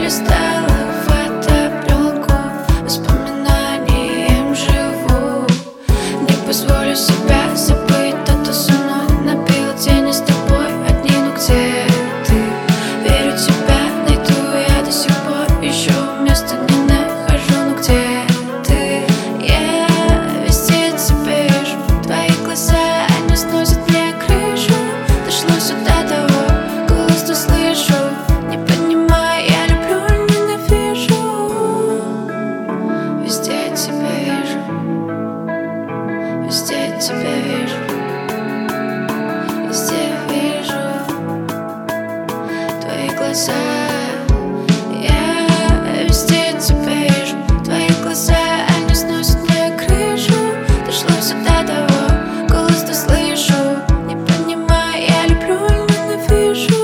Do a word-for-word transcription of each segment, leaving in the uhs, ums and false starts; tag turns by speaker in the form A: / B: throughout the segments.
A: листала фотопленку, воспоминанием живу. Не позволю себя забыть то, со мной напил тени с тобой одни. Ну где ты? Верю, тебя найду я до сих пор. Еще места не нахожу. Ну где ты? Я везде тебя вижу. Твои глаза, они сносят мне крышу. Дошло сюда того, голос то слышу. Не понимаю, я люблю, ненавижу. Везде тебя вижу. Везде тебя вижу. Везде вижу твои глаза. Я везде тебя вижу. Твои глаза, они сносят мне крышу. Дошло сюда того, голос то слышу. Не понимаю, я люблю, ненавижу.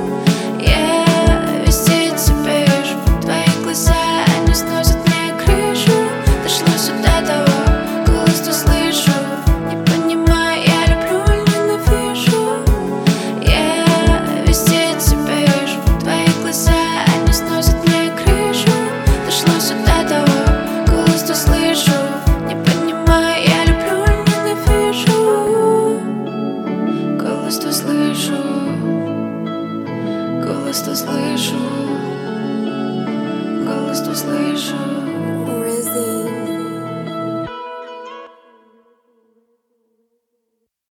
A: Я везде тебя вижу. Твои глаза, они сносят мне крышу. Дошло сюда того, голос то слышу. Не понимаю, я люблю, ненавижу. Я везде тебя вижу. Твои глаза, они сносят мне крышу. Дошло сюда того, голос то слышу. Не понимаю, я люблю, ненавижу. Голос то слышу. Голос то слышу. Голос то слышу.